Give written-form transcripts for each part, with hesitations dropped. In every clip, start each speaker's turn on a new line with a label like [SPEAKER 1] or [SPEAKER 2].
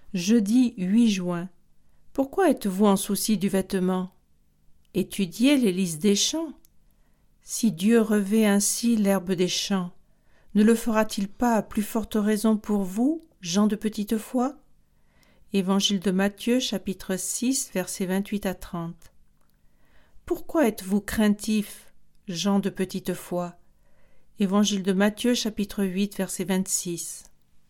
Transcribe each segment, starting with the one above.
[SPEAKER 1] Jeudi 8 juin. Pourquoi êtes-vous en souci du vêtement? Étudiez les lys des champs. Si Dieu revêt ainsi l'herbe des champs, ne le fera-t-il pas à plus forte raison pour vous, gens de petite foi? Évangile de Matthieu, chapitre 6, versets 28 à 30. Pourquoi êtes-vous craintifs, gens de petite foi? Évangile de Matthieu, chapitre 8, verset 26.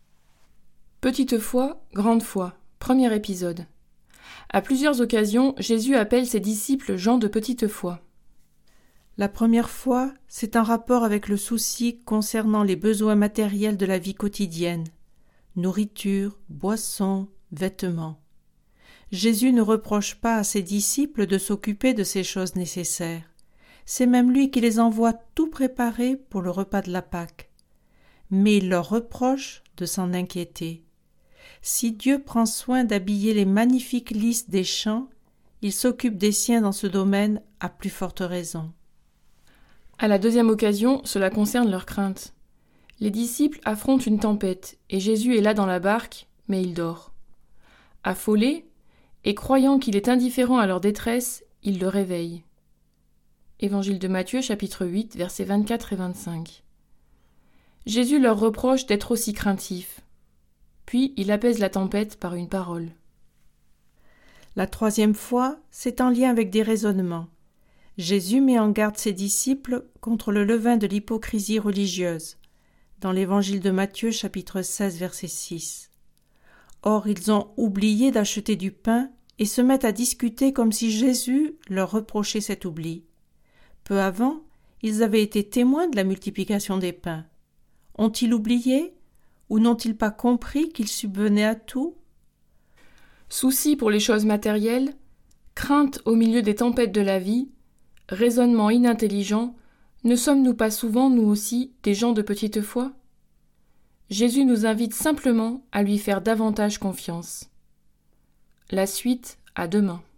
[SPEAKER 2] Petite foi, grande foi. Premier épisode. À plusieurs occasions, Jésus appelle ses disciples gens de petite foi.
[SPEAKER 1] La première fois, c'est un rapport avec le souci concernant les besoins matériels de la vie quotidienne. Nourriture, boisson, vêtements. Jésus ne reproche pas à ses disciples de s'occuper de ces choses nécessaires. C'est même lui qui les envoie tout préparés pour le repas de la Pâque. Mais il leur reproche de s'en inquiéter. Si Dieu prend soin d'habiller les magnifiques lys des champs, il s'occupe des siens dans ce domaine à plus forte raison.
[SPEAKER 2] À la deuxième occasion, cela concerne leur crainte. Les disciples affrontent une tempête et Jésus est là dans la barque, mais il dort. Affolés, et croyant qu'il est indifférent à leur détresse, il le réveille. Évangile de Matthieu, chapitre 8, versets 24 et 25. Jésus leur reproche d'être aussi craintifs. Puis il apaise la tempête par une parole.
[SPEAKER 1] La troisième fois, c'est en lien avec des raisonnements. Jésus met en garde ses disciples contre le levain de l'hypocrisie religieuse, dans l'évangile de Matthieu, chapitre 16, verset 6. Or, ils ont oublié d'acheter du pain et se mettent à discuter comme si Jésus leur reprochait cet oubli. Peu avant, ils avaient été témoins de la multiplication des pains. Ont-ils oublié ou n'ont-ils pas compris qu'ils subvenaient à tout?
[SPEAKER 2] Souci pour les choses matérielles, crainte au milieu des tempêtes de la vie, raisonnement inintelligent, ne sommes-nous pas souvent, nous aussi, des gens de petite foi? Jésus nous invite simplement à lui faire davantage confiance. La suite, à demain.